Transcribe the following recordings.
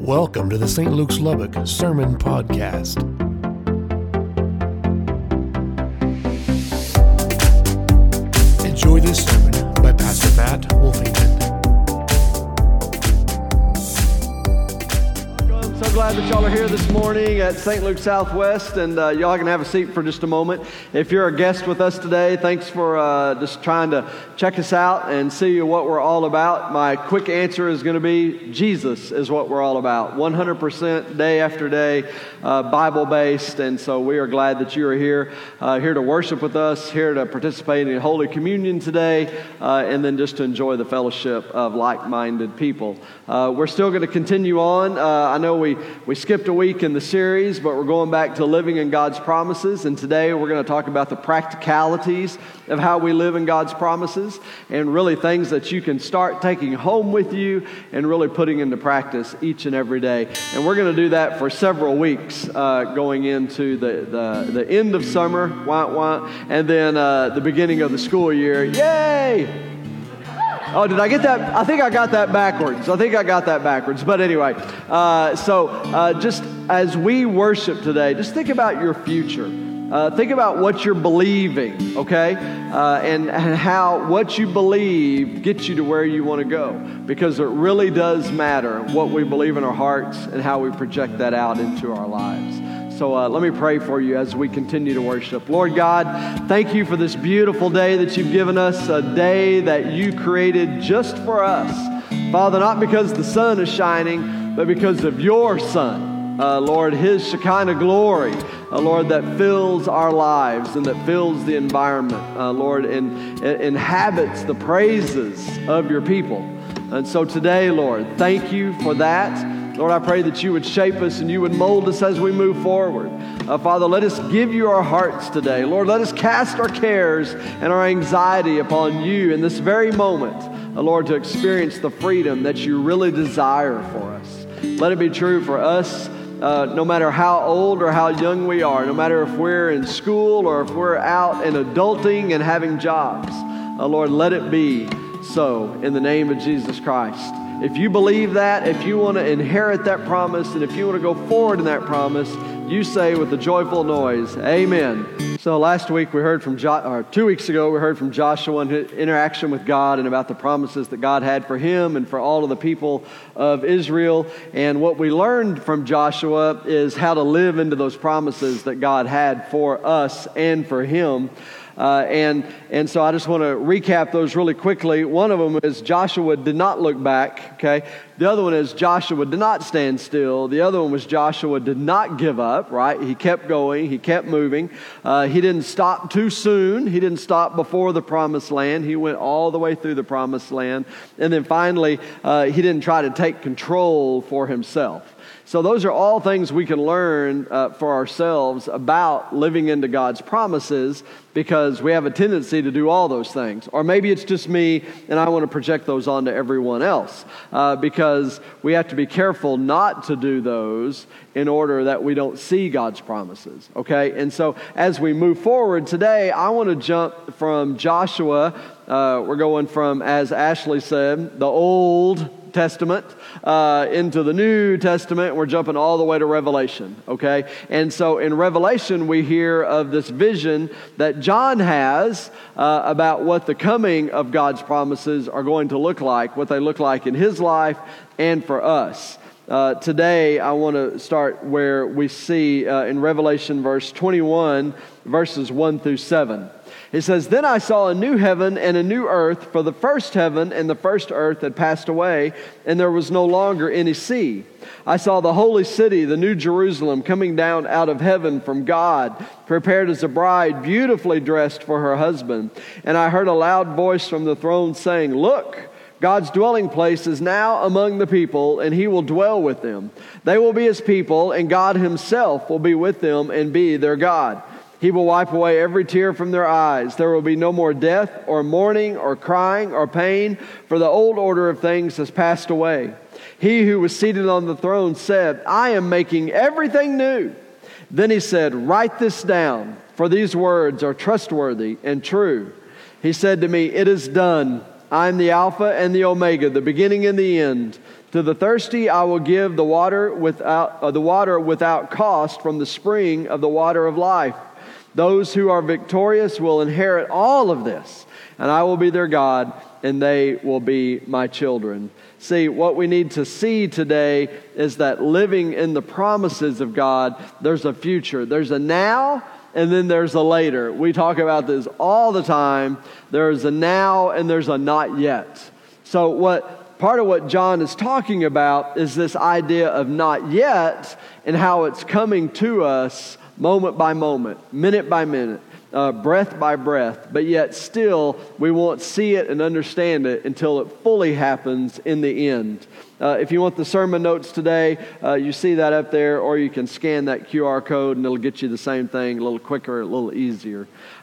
Welcome to the St. Luke's Lubbock Sermon Podcast. Enjoy this sermon by Pastor Matt Wolfington. I'm so glad that y'all are here this morning at St. Luke Southwest, and y'all can have a seat for just a moment. If you're a guest with us today, thanks for just trying to check us out and see what we're all about. My quick answer is going to be Jesus is what we're all about. 100% day after day, Bible-based, and so we are glad that you are here to worship with us, here to participate in Holy Communion today, and then just to enjoy the fellowship of like-minded people. We're still going to continue on. I know we skipped a week in the series, but we're going back to living in God's promises, and today we're going to talk about the practicalities of how we live in God's promises, and really things that you can start taking home with you and really putting into practice each and every day. And we're going to do that for several weeks, going into the end of summer, and then the beginning of the school year. Yay! Oh, did I get that? I think I got that backwards. But anyway, just as we worship today, just think about your future. Think about what you're believing, okay? And how what you believe gets you to where you want to go. Because it really does matter what we believe in our hearts and how we project that out into our lives. So let me pray for you as we continue to worship. Lord God, thank you for this beautiful day that you've given us, a day that you created just for us. Father, not because the sun is shining, but because of your Son. Lord, His Shekinah glory, Lord, that fills our lives and that fills the environment, Lord, and inhabits the praises of your people. And so today, Lord, thank you for that. Lord, I pray that you would shape us and you would mold us as we move forward. Father, let us give you our hearts today. Lord, let us cast our cares and our anxiety upon you in this very moment, Lord, to experience the freedom that you really desire for us. Let it be true for us, no matter how old or how young we are, no matter if we're in school or if we're out and adulting and having jobs. Lord, let it be so in the name of Jesus Christ. If you believe that, if you want to inherit that promise, and if you want to go forward in that promise, you say with a joyful noise, Amen. So last week we heard from 2 weeks ago we heard from Joshua and his interaction with God and about the promises that God had for him and for all of the people of Israel. And what we learned from Joshua is how to live into those promises that God had for us and for him. And so I just want to recap those really quickly. One of them is Joshua did not look back, okay? The other one is Joshua did not stand still. The other one was Joshua did not give up, right? He kept going. He kept moving. He didn't stop too soon. He didn't stop before the promised land. He went all the way through the promised land. And then finally, he didn't try to take control for himself. So those are all things we can learn for ourselves about living into God's promises, because we have a tendency to do all those things. Or maybe it's just me and I want to project those onto everyone else, because we have to be careful not to do those in order that we don't see God's promises, okay? And so as we move forward today, I want to jump from Joshua. We're going from, as Ashley said, the Old Testament into the New Testament. We're jumping all the way to Revelation, okay? And so in Revelation, we hear of this vision that John has about what the coming of God's promises are going to look like, what they look like in his life and for us. Today, I want to start where we see in Revelation verse 21, verses 1 through 7. It says, Then I saw a new heaven and a new earth, for the first heaven and the first earth had passed away, and there was no longer any sea. I saw the holy city, the new Jerusalem, coming down out of heaven from God, prepared as a bride, beautifully dressed for her husband. And I heard a loud voice from the throne saying, Look, God's dwelling place is now among the people, and He will dwell with them. They will be His people, and God Himself will be with them and be their God. He will wipe away every tear from their eyes. There will be no more death or mourning or crying or pain, for the old order of things has passed away. He who was seated on the throne said, I am making everything new. Then He said, Write this down, for these words are trustworthy and true. He said to me, It is done. I am the Alpha and the Omega, the beginning and the end. To the thirsty I will give the water without cost from the spring of the water of life. Those who are victorious will inherit all of this, and I will be their God, and they will be my children. See, what we need to see today is that living in the promises of God, there's a future. There's a now, and then there's a later. We talk about this all the time. There's a now, and there's a not yet. So part of what John is talking about is this idea of not yet and how it's coming to us moment by moment, minute by minute, breath by breath, but yet still we won't see it and understand it until it fully happens in the end. If you want the sermon notes today, you see that up there, or you can scan that QR code and it'll get you the same thing a little quicker, a little easier.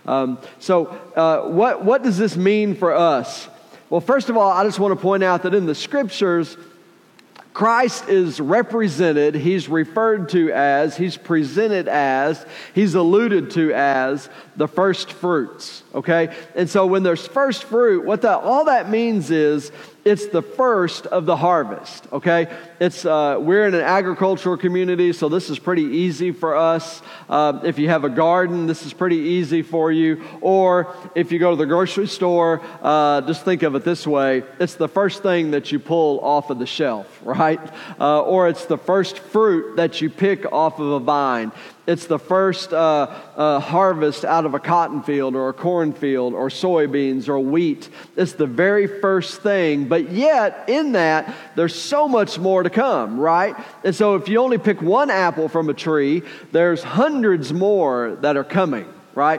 What does this mean for us? Well, first of all, I just want to point out that in the Scriptures, Christ is represented, he's referred to as, he's presented as, he's alluded to as the first fruits, okay? And so when there's first fruit, all that means is it's the first of the harvest, okay? We're in an agricultural community, so this is pretty easy for us. If you have a garden, this is pretty easy for you. Or if you go to the grocery store, just think of it this way. It's the first thing that you pull off of the shelf, right? Or it's the first fruit that you pick off of a vine. It's the first harvest out of a cotton field or a cornfield or soybeans or wheat. It's the very first thing, but yet in that, there's so much more to come, right? And so if you only pick one apple from a tree, there's hundreds more that are coming. Right?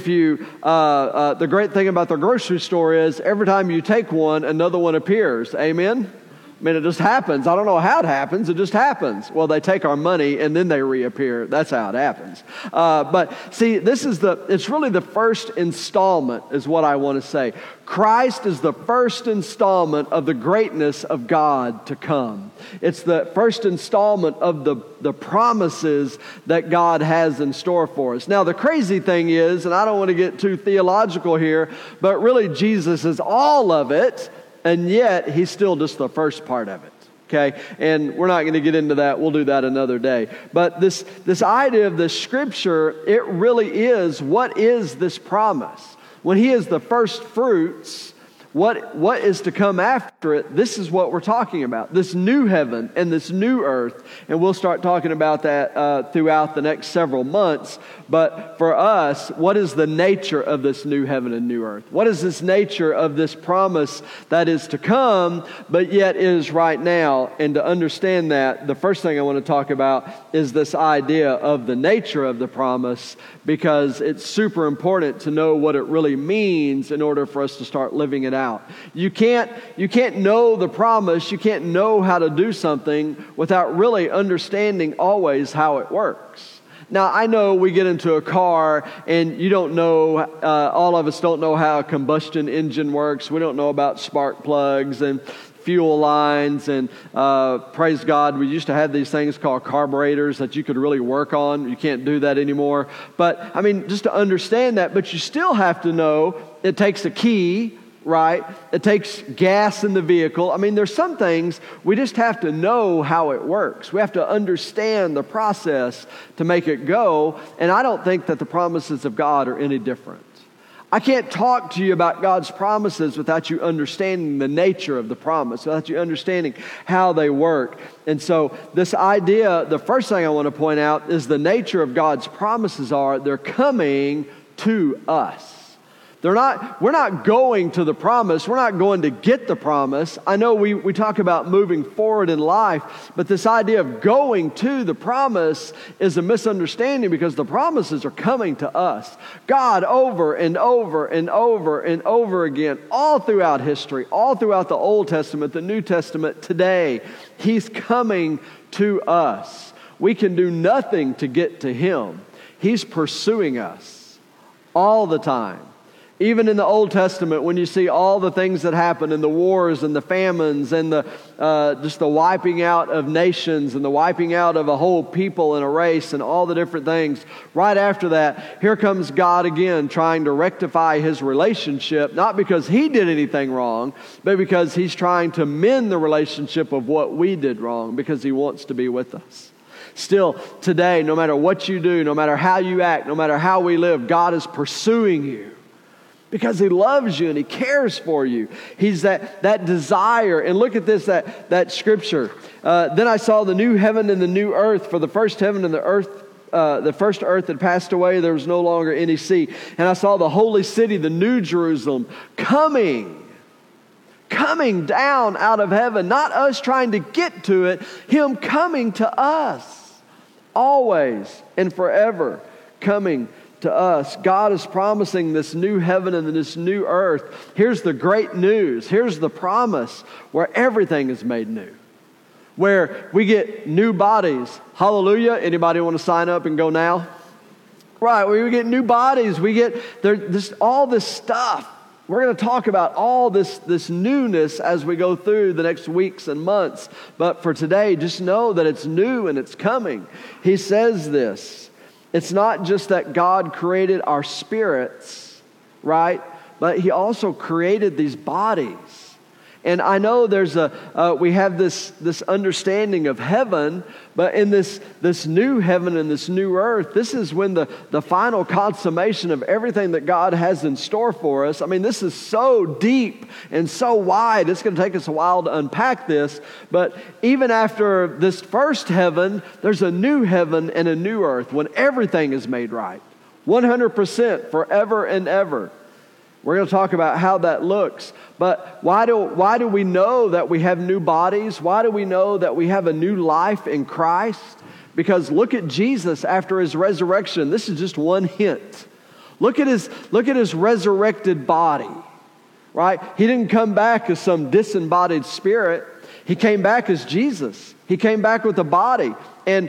The great thing about the grocery store is every time you take one, another one appears. Amen? I mean, it just happens. I don't know how it happens. It just happens. Well, they take our money and then they reappear. That's how it happens. But see, it's really the first installment is what I want to say. Christ is the first installment of the greatness of God to come. It's the first installment of the promises that God has in store for us. Now, the crazy thing is, and I don't want to get too theological here, but really Jesus is all of it. And yet, he's still just the first part of it, okay? And we're not going to get into that. We'll do that another day. But this idea of the Scripture, it really is, what is this promise? When he is the first fruits, what is to come after it? This is what we're talking about, this new heaven and this new earth. And we'll start talking about that throughout the next several months. But for us, what is the nature of this new heaven and new earth? What is this nature of this promise that is to come, but yet is right now? And to understand that, the first thing I want to talk about is this idea of the nature of the promise, because it's super important to know what it really means in order for us to start living it out. You can't know the promise, you can't know how to do something without really understanding always how it works. Now, I know we get into a car and you don't know, all of us don't know how a combustion engine works. We don't know about spark plugs and fuel lines, and praise God, we used to have these things called carburetors that you could really work on. You can't do that anymore. But, I mean, just to understand that, but you still have to know it takes a key, right? It takes gas in the vehicle. I mean, there's some things we just have to know how it works. We have to understand the process to make it go, and I don't think that the promises of God are any different. I can't talk to you about God's promises without you understanding the nature of the promise, without you understanding how they work. And so this idea, the first thing I want to point out is the nature of God's promises they're coming to us. We're not going to the promise. We're not going to get the promise. I know we talk about moving forward in life, but this idea of going to the promise is a misunderstanding, because the promises are coming to us. God over and over and over and over again, all throughout history, all throughout the Old Testament, the New Testament, today, he's coming to us. We can do nothing to get to him. He's pursuing us all the time. Even in the Old Testament, when you see all the things that happen in the wars and the famines and just the wiping out of nations and the wiping out of a whole people and a race and all the different things, right after that, here comes God again trying to rectify his relationship, not because he did anything wrong, but because he's trying to mend the relationship of what we did wrong, because he wants to be with us. Still, today, no matter what you do, no matter how you act, no matter how we live, God is pursuing you. Because he loves you and he cares for you. He's that desire. And look at this, that scripture. Then I saw the new heaven and the new earth. For the first heaven and the first earth had passed away. There was no longer any sea. And I saw the holy city, the new Jerusalem, coming down out of heaven. Not us trying to get to it. Him coming to us. Always and forever coming to us. God is promising this new heaven and this new earth. Here's the great news. Here's the promise where everything is made new. Where we get new bodies. Hallelujah. Anybody want to sign up and go now? Right. We get new bodies. We get all this stuff. We're going to talk about all this newness as we go through the next weeks and months. But for today, just know that it's new and it's coming. He says this. It's not just that God created our spirits, right? But he also created these bodies. And I know we have this understanding of heaven, but in this new heaven and this new earth, this is when the final consummation of everything that God has in store for us. I mean, this is so deep and so wide. It's going to take us a while to unpack this. But even after this first heaven, there's a new heaven and a new earth when everything is made right. 100% forever and ever. We're going to talk about how that looks. But why do we know that we have new bodies? Why do we know that we have a new life in Christ? Because look at Jesus after his resurrection. This is just one hint. Look at his resurrected body. Right? He didn't come back as some disembodied spirit. He came back as Jesus. He came back with a body. And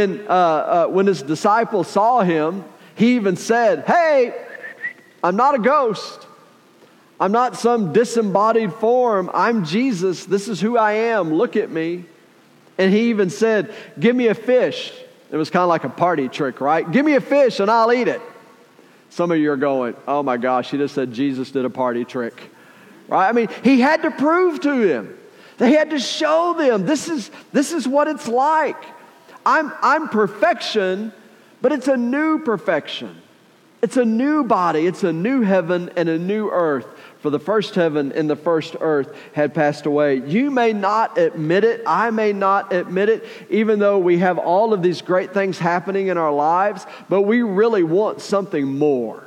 when his disciples saw him, he even said, "Hey, I'm not a ghost. I'm not some disembodied form. I'm Jesus. This is who I am. Look at me." And he even said, "Give me a fish." It was kind of like a party trick, right? "Give me a fish and I'll eat it." Some of you are going, "Oh my gosh, he just said Jesus did a party trick." Right? I mean, he had to prove to them. They had to show them this is what it's like. I'm perfection, but it's a new perfection. It's a new body. It's a new heaven and a new earth. For the first heaven and the first earth had passed away. You may not admit it. I may not admit it, even though we have all of these great things happening in our lives, but we really want something more.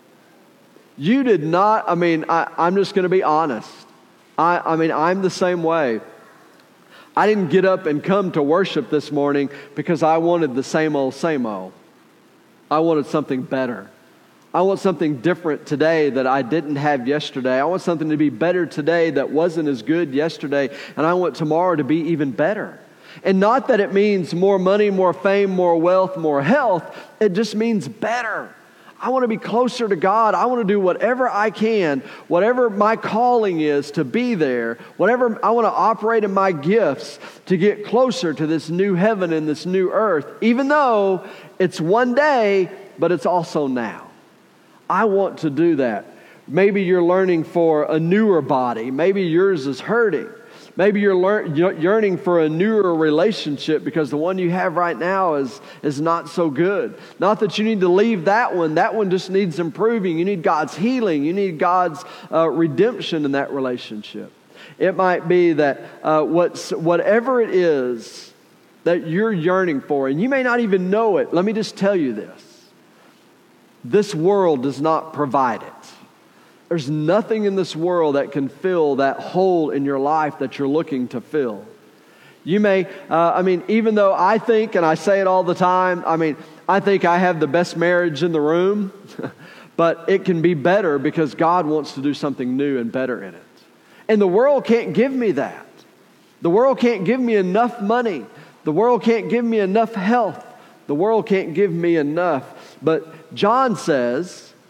You did not, I'm just going to be honest. I'm the same way. I didn't get up and come to worship this morning because I wanted the same old, same old. I wanted something better. I want something different today that I didn't have yesterday. I want something to be better today that wasn't as good yesterday. And I want tomorrow to be even better. And not that it means more money, more fame, more wealth, more health. It just means better. I want to be closer to God. I want to do whatever I can, whatever my calling is to be there, whatever I want to operate in my gifts to get closer to this new heaven and this new earth, even though it's one day, but it's also now. I want to do that. Maybe you're learning for a newer body. Maybe yours is hurting. Maybe you're yearning for a newer relationship because the one you have right now is not so good. Not that you need to leave that one. That one just needs improving. You need God's healing. You need God's redemption in that relationship. It might be that whatever it is that you're yearning for, and you may not even know it. Let me just tell you this. This world does not provide it. There's nothing in this world that can fill that hole in your life that you're looking to fill. You may, even though I think, and I say it all the time, I think I have the best marriage in the room, but it can be better because God wants to do something new and better in it. And the world can't give me that. The world can't give me enough money. The world can't give me enough health. The world can't give me enough. But John says,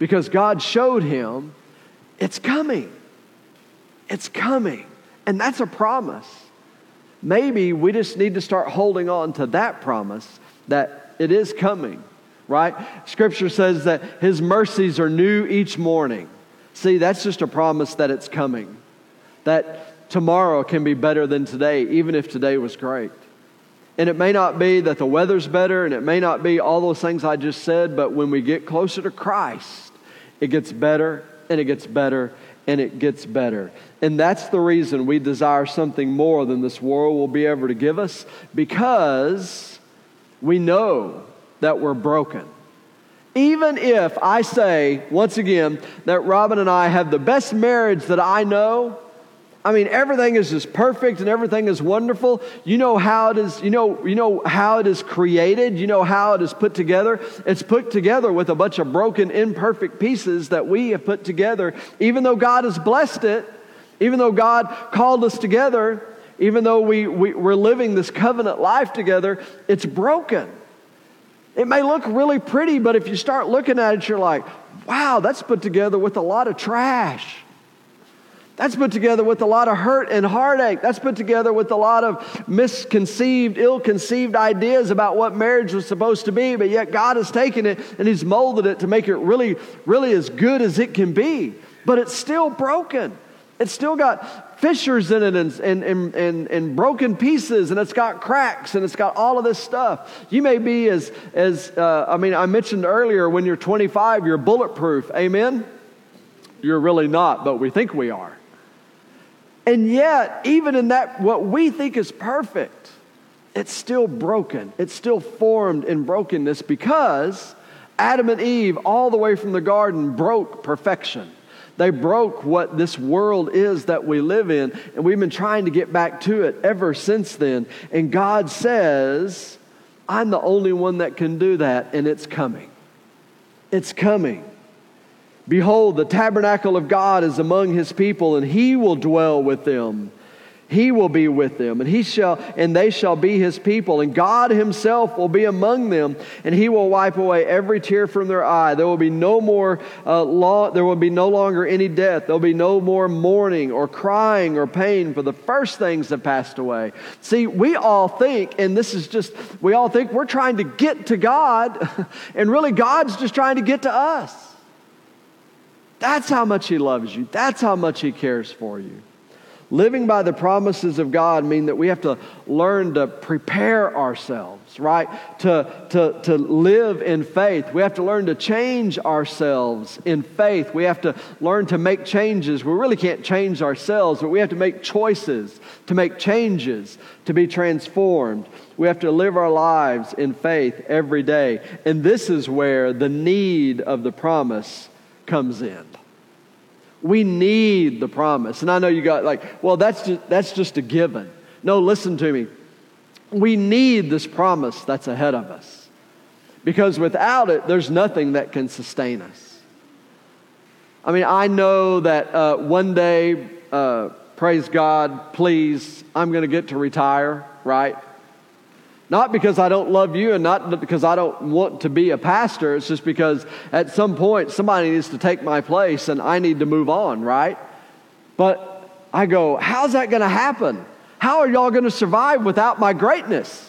Because God showed him, it's coming. It's coming. And that's a promise. Maybe we just need to start holding on to that promise that it is coming, right? Scripture says that his mercies are new each morning. See, that's just a promise that it's coming. That tomorrow can be better than today, even if today was great. And it may not be that the weather's better, and it may not be all those things I just said, but when we get closer to Christ, it gets better, and it gets better, and it gets better. And that's the reason we desire something more than this world will be able to give us, because we know that we're broken. Even if I say, once again, that Robin and I have the best marriage that I know, I mean, everything is just perfect and everything is wonderful. You know how it is, you know how it is created. You know how it is put together. It's put together with a bunch of broken, imperfect pieces that we have put together. Even though God has blessed it, even though God called us together, even though we're living this covenant life together, it's broken. It may look really pretty, but if you start looking at it, you're like, wow, that's put together with a lot of trash. That's put together with a lot of hurt and heartache. That's put together with a lot of misconceived, ill-conceived ideas about what marriage was supposed to be, but yet God has taken it and He's molded it to make it really, really as good as it can be. But it's still broken. It's still got fissures in it and broken pieces, and it's got cracks, and it's got all of this stuff. You may be I mentioned earlier, when you're 25, you're bulletproof. Amen? You're really not, but we think we are. And yet, even in that, what we think is perfect, it's still broken. It's still formed in brokenness, because Adam and Eve, all the way from the garden, broke perfection. They broke what this world is that we live in, and we've been trying to get back to it ever since then. And God says, I'm the only one that can do that, and it's coming. It's coming. Behold, the tabernacle of God is among His people, and He will dwell with them. He will be with them, and they shall be His people, and God Himself will be among them, and He will wipe away every tear from their eye. There will be no longer any death. There will be no more mourning or crying or pain, for the first things have passed away. See, we all think, we all think we're trying to get to God, and really God's just trying to get to us. That's how much He loves you. That's how much He cares for you. Living by the promises of God mean that we have to learn to prepare ourselves, right? To live in faith. We have to learn to change ourselves in faith. We have to learn to make changes. We really can't change ourselves, but we have to make choices, to make changes, to be transformed. We have to live our lives in faith every day. And this is where the need of the promise comes in. We need the promise. And I know you got that's just a given. No, listen to me. We need this promise that's ahead of us. Because without it, there's nothing that can sustain us. I mean, I know that one day, praise God, please, I'm going to get to retire, right? Not because I don't love you and not because I don't want to be a pastor. It's just because at some point somebody needs to take my place and I need to move on, right? But I go, how's that going to happen? How are y'all going to survive without my greatness?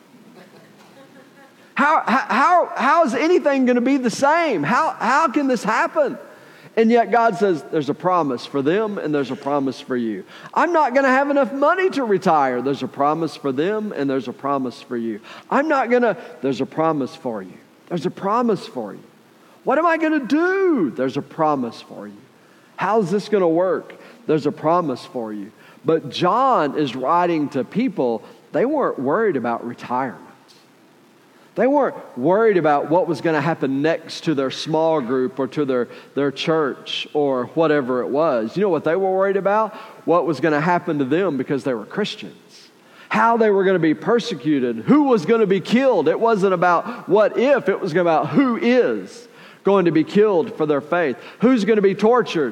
How is anything going to be the same? How can this happen? And yet God says there's a promise for them and there's a promise for you. I'm not going to have enough money to retire. There's a promise for them and there's a promise for you. There's a promise for you. There's a promise for you. What am I going to do? There's a promise for you. How's this going to work? There's a promise for you. But John is writing to people, they weren't worried about retirement. They weren't worried about what was going to happen next to their small group or to their church or whatever it was. You know what they were worried about? What was going to happen to them because they were Christians. How they were going to be persecuted. Who was going to be killed. It wasn't about what if. It was about who is going to be killed for their faith. Who's going to be tortured.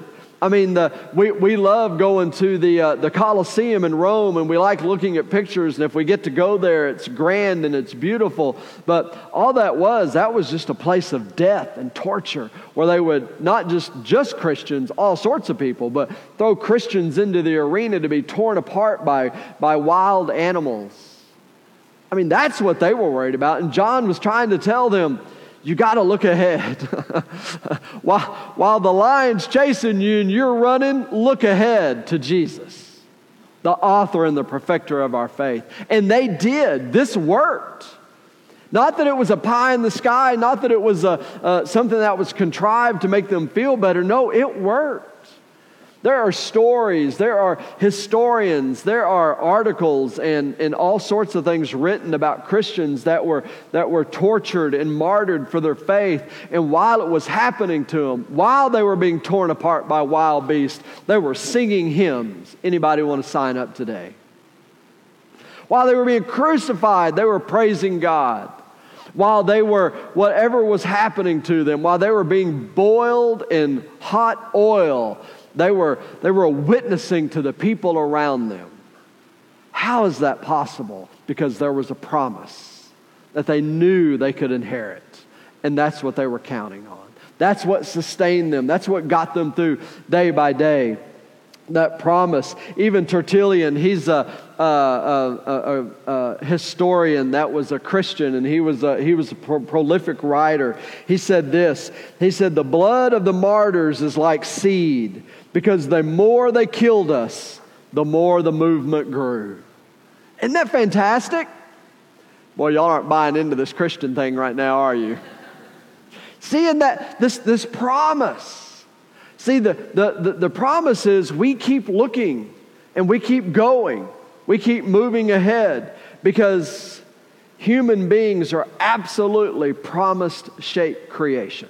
I mean, we love going to the Colosseum in Rome, and we like looking at pictures, and if we get to go there, it's grand and it's beautiful. But all that was just a place of death and torture, where they would not just Christians, all sorts of people, but throw Christians into the arena to be torn apart by wild animals. I mean, that's what they were worried about. And John was trying to tell them, you got to look ahead. While the lion's chasing you and you're running, look ahead to Jesus, the author and the perfecter of our faith. And they did. This worked. Not that it was a pie in the sky, not that it was something that was contrived to make them feel better. No, it worked. There are stories, there are historians, there are articles and all sorts of things written about Christians that were tortured and martyred for their faith. And while it was happening to them, while they were being torn apart by wild beasts, they were singing hymns. Anybody want to sign up today? While they were being crucified, they were praising God. While they were, whatever was happening to them, while they were being boiled in hot oil, they were witnessing to the people around them. How is that possible? Because there was a promise that they knew they could inherit. And that's what they were counting on. That's what sustained them. That's what got them through day by day. That promise. Even Tertullian, he's a historian that was a Christian, and he was a prolific writer. He said this. He said, the blood of the martyrs is like seed, because the more they killed us, the more the movement grew. Isn't that fantastic? Boy, y'all aren't buying into this Christian thing right now, are you? Seeing that this promise. See, the promise is we keep looking and we keep going. We keep moving ahead, because human beings are absolutely promised-shaped creations.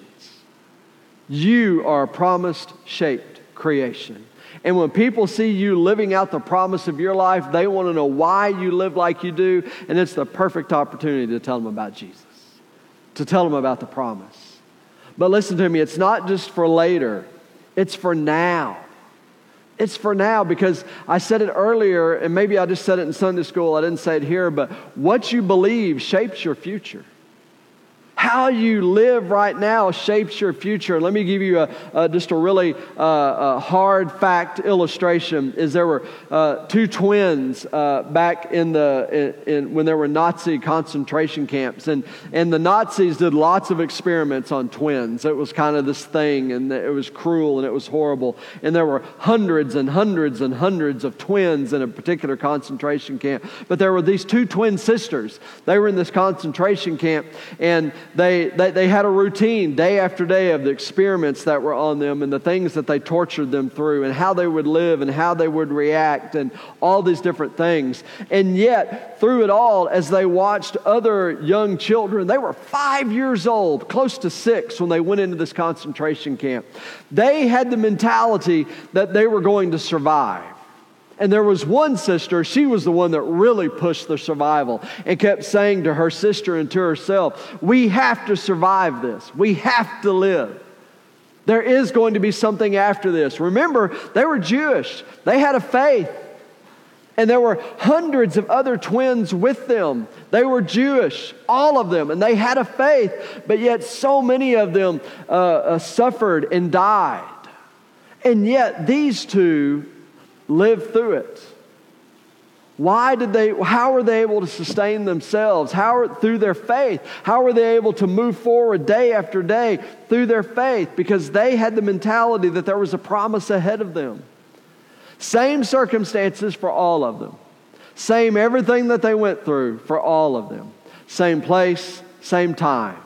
You are a promised-shaped creation. And when people see you living out the promise of your life, they want to know why you live like you do. And it's the perfect opportunity to tell them about Jesus, to tell them about the promise. But listen to me, it's not just for later. It's for now. It's for now, because I said it earlier, and maybe I just said it in Sunday school. I didn't say it here, but what you believe shapes your future. How you live right now shapes your future. Let me give you just a really hard fact illustration. Is there were two twins back in when there were Nazi concentration camps, and the Nazis did lots of experiments on twins. It was kind of this thing, and it was cruel and it was horrible. And there were hundreds and hundreds and hundreds of twins in a particular concentration camp. But there were these two twin sisters. They were in this concentration camp, and they had a routine day after day of the experiments that were on them and the things that they tortured them through and how they would live and how they would react and all these different things. And yet, through it all, as they watched other young children, they were 5 years old, close to 6 when they went into this concentration camp. They had the mentality that they were going to survive. And there was one sister, she was the one that really pushed the survival and kept saying to her sister and to herself, we have to survive this. We have to live. There is going to be something after this. Remember, they were Jewish. They had a faith. And there were hundreds of other twins with them. They were Jewish, all of them, and they had a faith. But yet so many of them suffered and died. And yet these two lived through it. How were they able to sustain themselves? Through their faith. How were they able to move forward day after day through their faith? Because they had the mentality that there was a promise ahead of them. Same circumstances for all of them. Same everything that they went through for all of them. Same place, same time.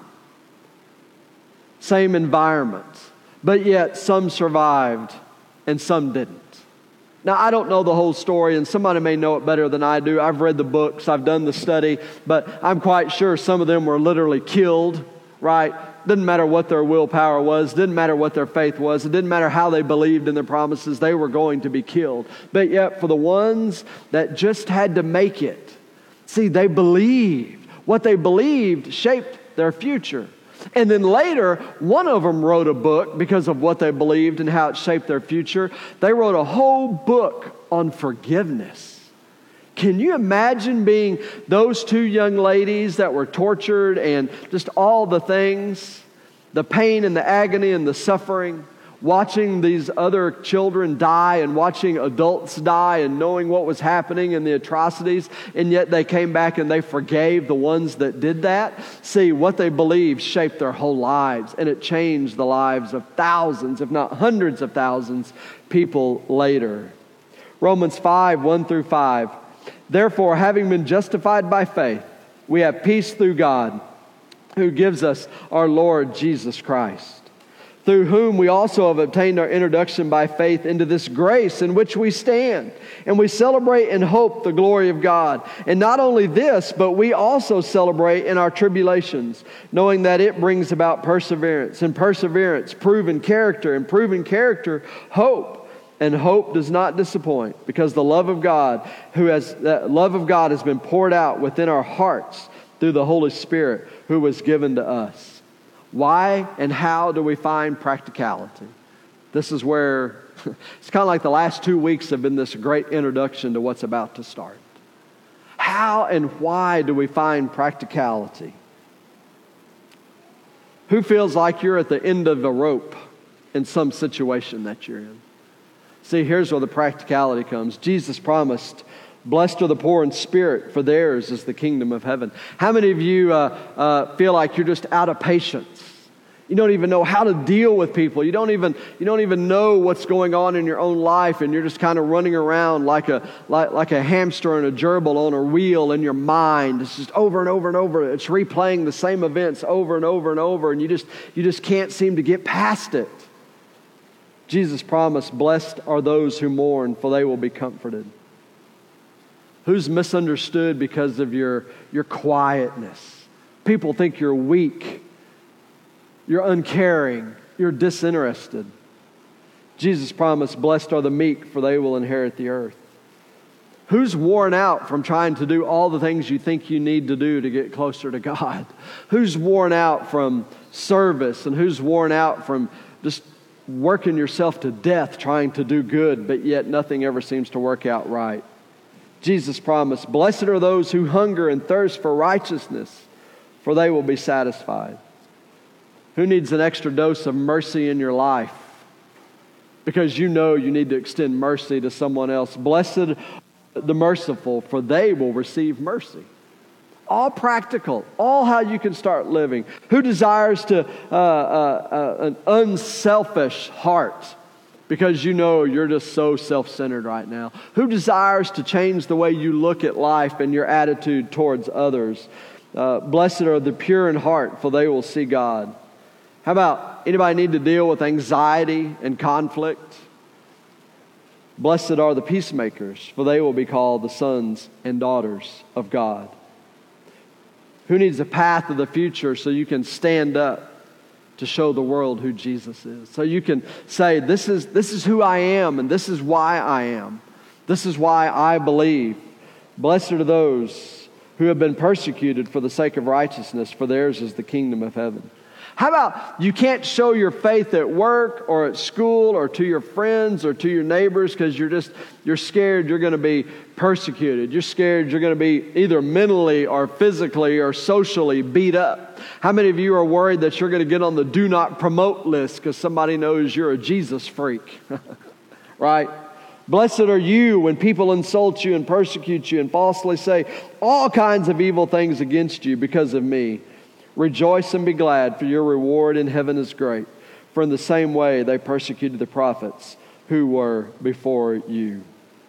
Same environment. But yet some survived and some didn't. Now, I don't know the whole story, and somebody may know it better than I do. I've read the books, I've done the study, but I'm quite sure some of them were literally killed, right? Didn't matter what their willpower was, didn't matter what their faith was, it didn't matter how they believed in their promises, they were going to be killed. But yet, for the ones that just had to make it, see, they believed. What they believed shaped their future. And then later, one of them wrote a book because of what they believed and how it shaped their future. They wrote a whole book on forgiveness. Can you imagine being those two young ladies that were tortured and just all the things, the pain and the agony and the suffering, watching these other children die and watching adults die and knowing what was happening and the atrocities, and yet they came back and they forgave the ones that did that? See, what they believed shaped their whole lives, and it changed the lives of thousands, if not hundreds of thousands, people later. Romans 5, 1 through 5. Therefore, having been justified by faith, we have peace through God, who gives us our Lord Jesus Christ, through whom we also have obtained our introduction by faith into this grace in which we stand. And we celebrate in hope the glory of God. And not only this, but we also celebrate in our tribulations, knowing that it brings about perseverance. And perseverance, proven character. And proven character, hope. And hope does not disappoint, because the love of God has been poured out within our hearts through the Holy Spirit who was given to us. Why and how do we find practicality? This is where it's kind of like the last 2 weeks have been this great introduction to what's about to start. How and why do we find practicality? Who feels like you're at the end of the rope in some situation that you're in? See, here's where the practicality comes. Jesus promised, blessed are the poor in spirit, for theirs is the kingdom of heaven. How many of you feel like you're just out of patience? You don't even know how to deal with people. You don't even know what's going on in your own life, and you're just kind of running around like a hamster and a gerbil on a wheel in your mind. It's just over and over and over. It's replaying the same events over and over and over, and you just can't seem to get past it. Jesus promised, blessed are those who mourn, for they will be comforted. Who's misunderstood because of your quietness? People think you're weak, you're uncaring, you're disinterested. Jesus promised, blessed are the meek, for they will inherit the earth. Who's worn out from trying to do all the things you think you need to do to get closer to God? Who's worn out from service, and who's worn out from just working yourself to death trying to do good, but yet nothing ever seems to work out right? Jesus promised, blessed are those who hunger and thirst for righteousness, for they will be satisfied. Who needs an extra dose of mercy in your life? Because you know you need to extend mercy to someone else. Blessed are the merciful, for they will receive mercy. All practical, all how you can start living. Who desires an unselfish heart? Because you know you're just so self-centered right now. Who desires to change the way you look at life and your attitude towards others? Blessed are the pure in heart, for they will see God. How about anybody need to deal with anxiety and conflict? Blessed are the peacemakers, for they will be called the sons and daughters of God. Who needs a path of the future so you can stand up to show the world who Jesus is? So you can say, this is who I am, and this is why I am. This is why I believe. Blessed are those who have been persecuted for the sake of righteousness, for theirs is the kingdom of heaven. How about you can't show your faith at work or at school or to your friends or to your neighbors because you're scared you're going to be persecuted. You're scared you're going to be either mentally or physically or socially beat up. How many of you are worried that you're going to get on the do not promote list because somebody knows you're a Jesus freak? Right? Blessed are you when people insult you and persecute you and falsely say all kinds of evil things against you because of me. Rejoice and be glad, for your reward in heaven is great. For in the same way they persecuted the prophets who were before you.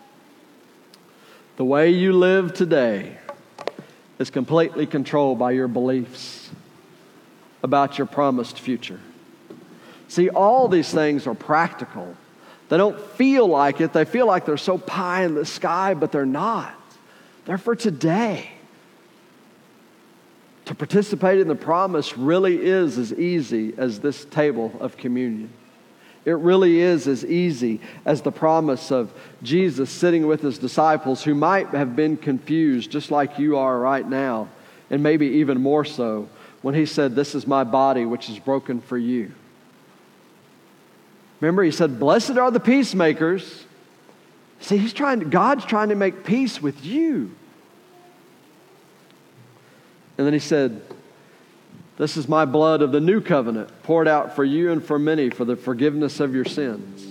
The way you live today is completely controlled by your beliefs about your promised future. See, all these things are practical. They don't feel like it. They feel like they're so pie in the sky, but they're not. They're for today. To participate in the promise really is as easy as this table of communion. It really is as easy as the promise of Jesus sitting with his disciples who might have been confused just like you are right now, and maybe even more so, when he said, "This is my body, which is broken for you." Remember, he said, "Blessed are the peacemakers." See, God's trying to make peace with you. And then he said, "This is my blood of the new covenant, poured out for you and for many for the forgiveness of your sins."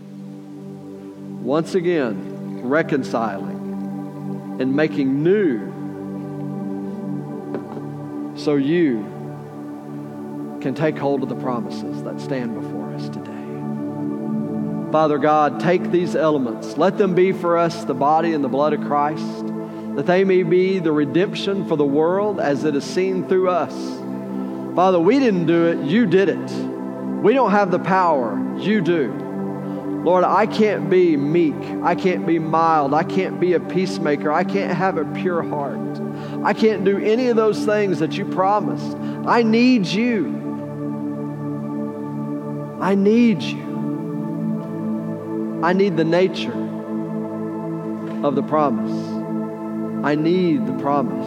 Once again, reconciling and making new so you can take hold of the promises that stand before us today. Father God, take these elements. Let them be for us the body and the blood of Christ, that they may be the redemption for the world as it is seen through us. Father, we didn't do it. You did it. We don't have the power. You do. Lord, I can't be meek. I can't be mild. I can't be a peacemaker. I can't have a pure heart. I can't do any of those things that you promised. I need you. I need you. I need the nature of the promise. I need the promise.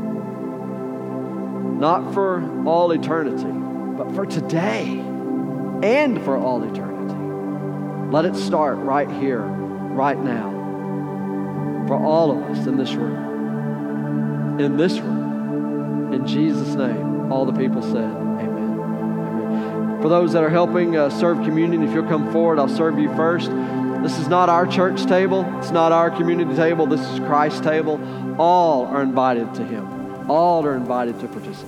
Not for all eternity, but for today and for all eternity. Let it start right here, right now, for all of us in this room. In this room. In Jesus' name, all the people said, amen. Amen. For those that are helping serve communion, if you'll come forward, I'll serve you first. This is not our church table. It's not our community table. This is Christ's table. All are invited to Him. All are invited to participate.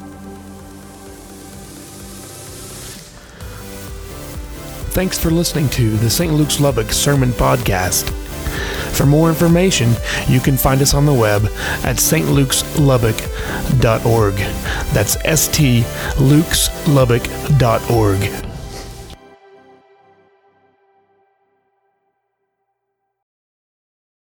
Thanks for listening to the St. Luke's Lubbock Sermon Podcast. For more information, you can find us on the web at stlukes.lubbock.org. That's stlukes.lubbock.org.